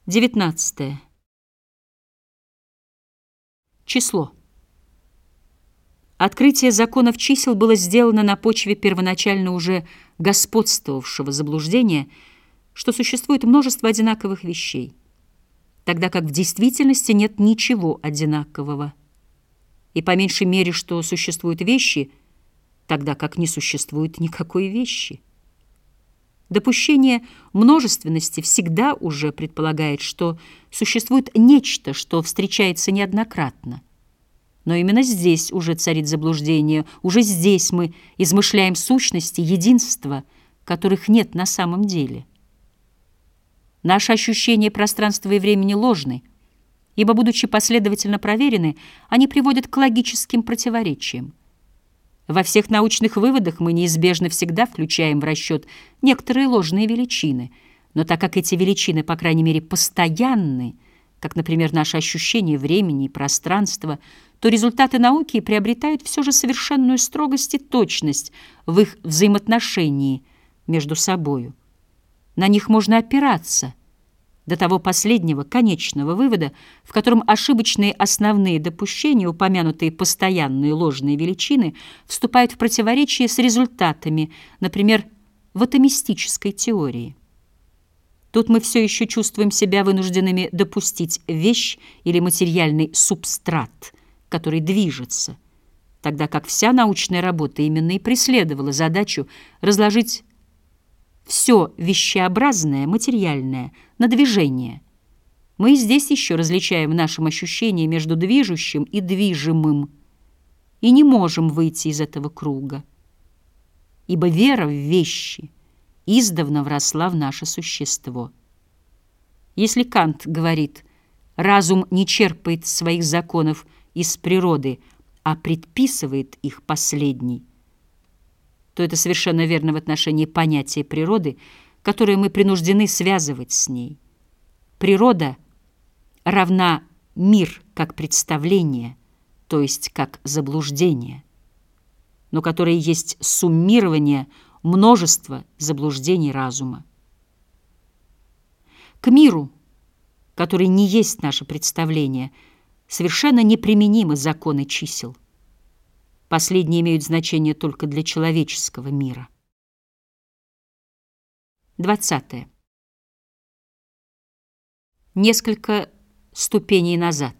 19. Число. Открытие законов чисел было сделано на почве первоначально уже господствовавшего заблуждения, что существует множество одинаковых вещей, тогда как в действительности нет ничего одинакового, и по меньшей мере, что существуют вещи, тогда как не существует никакой вещи. Допущение множественности всегда уже предполагает, что существует нечто, что встречается неоднократно. Но именно здесь уже царит заблуждение, уже здесь мы измышляем сущности, единства, которых нет на самом деле. Наши ощущения пространства и времени ложны, ибо, будучи последовательно проверены, они приводят к логическим противоречиям. Во всех научных выводах мы неизбежно всегда включаем в расчет некоторые ложные величины, но так как эти величины, по крайней мере, постоянны, как, например, наше ощущение времени и пространства, то результаты науки приобретают все же совершенную строгость и точность в их взаимоотношении между собою. На них можно опираться до того последнего, конечного вывода, в котором ошибочные основные допущения, упомянутые постоянные ложные величины, вступают в противоречие с результатами, например, в атомистической теории. Тут мы все еще чувствуем себя вынужденными допустить вещь или материальный субстрат, который движется, тогда как вся научная работа именно и преследовала задачу разложить все вещеобразное, материальное, на движение. Мы здесь еще различаем в нашем ощущении между движущим и движимым и не можем выйти из этого круга, ибо вера в вещи издавна вросла в наше существо. Если Кант говорит, разум не черпает своих законов из природы, а предписывает их последний, то это совершенно верно в отношении понятия природы, которое мы принуждены связывать с ней. Природа равна мир как представление, то есть как заблуждение, но которое есть суммирование множества заблуждений разума. К миру, который не есть наше представление, совершенно неприменимы законы чисел. Последние имеют значение только для человеческого мира. 20. Несколько ступеней назад.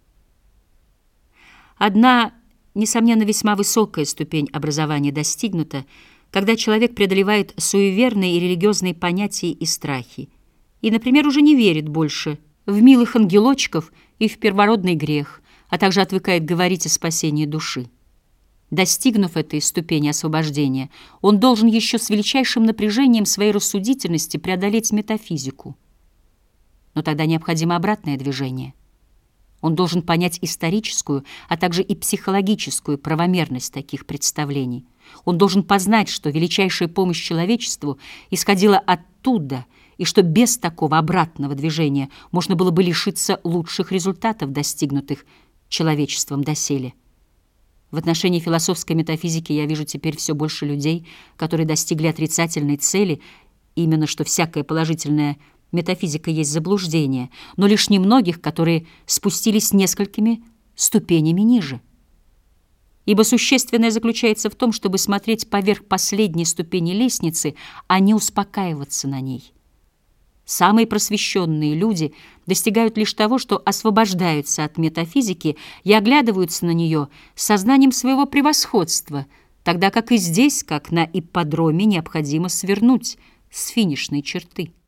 Одна, несомненно, весьма высокая ступень образования достигнута, когда человек преодолевает суеверные и религиозные понятия и страхи, и, например, уже не верит больше в милых ангелочков и в первородный грех, а также отвыкает говорить о спасении души. Достигнув этой ступени освобождения, он должен еще с величайшим напряжением своей рассудительности преодолеть метафизику. Но тогда необходимо обратное движение. Он должен понять историческую, а также и психологическую правомерность таких представлений. Он должен познать, что величайшая помощь человечеству исходила оттуда, и что без такого обратного движения можно было бы лишиться лучших результатов, достигнутых человечеством доселе. В отношении философской метафизики я вижу теперь все больше людей, которые достигли отрицательной цели, именно что всякая положительная метафизика есть заблуждение, но лишь немногих, которые спустились несколькими ступенями ниже. Ибо существенное заключается в том, чтобы смотреть поверх последней ступени лестницы, а не успокаиваться на ней. Самые просвещенные люди достигают лишь того, что освобождаются от метафизики и оглядываются на нее с сознанием своего превосходства, тогда как и здесь, как на ипподроме, необходимо свернуть с финишной черты.